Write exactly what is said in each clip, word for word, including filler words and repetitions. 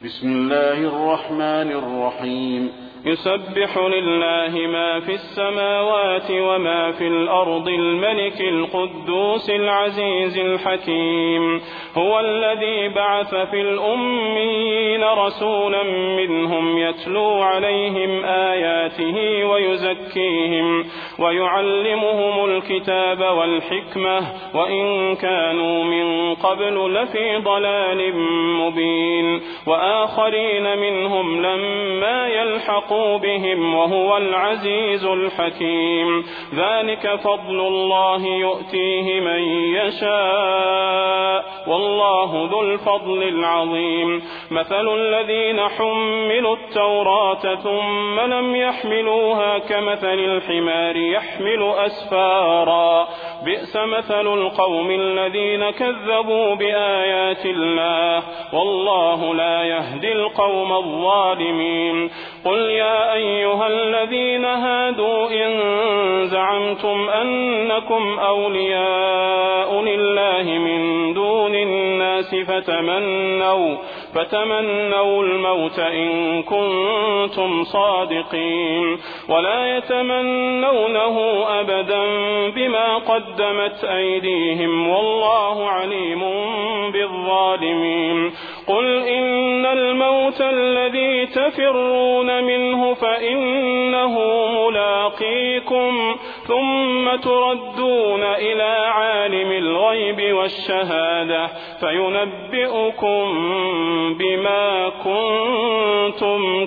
بسم الله الرحمن الرحيم يسبح لله ما في السماوات وما في الأرض الملك القدوس العزيز الحكيم هو الذي بعث في الأميين رسولا منهم يتلو عليهم آياته ويزكيهم ويعلمهم الكتاب والحكمة وإن كانوا من قبل لفي ضلال مبين وآخرين منهم لما يلحقوا بهم وهو العزيز الحكيم ذلك فضل الله يؤتيه من يشاء والله ذو الفضل العظيم مثل الذين حملوا التوراة ثم لم يحملوها كمثل الحمار يحمل أسفارا بئس مثل القوم الذين كذبوا بآيات الله والله لا يهدي القوم الظالمين قل يا أيها الذين هادوا إن زعمتم أنكم أولياء لله من دون الناس فتمنوا فتمنوا الموت إن كنتم صادقين ولا يتمنونه أبدا بما قدمت أيديهم والله عليم بالظالمين قل إن الموت الذي تفرون منه فإنه ملاقيكم ثم تردون إلى عالم الغيب والشهادة فينبئكم بما كنتم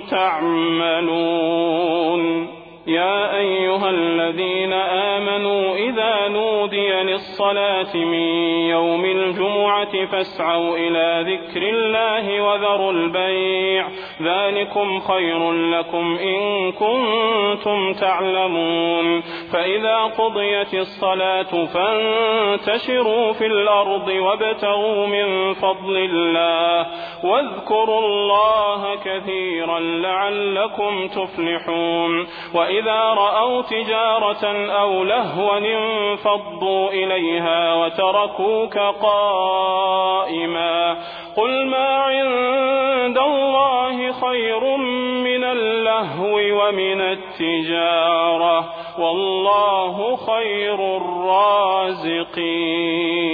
تعملون يا أيها الذين آمنوا إذا نودي للصلاة من يوم الجمعة فاسعوا إلى ذكر الله وذروا البيع ذلكم خير لكم إن كنتم تعلمون فإذا قضيت الصلاة فانتشروا في الأرض وابتغوا من فضل الله واذكروا الله كثيرا لعلكم تفلحون وإذا رأوا تجارة أو لهوا انفضوا إليها وتركوك قائما قل ما عند الله خير من اللهو ومن التجارة والله خير الرازقين.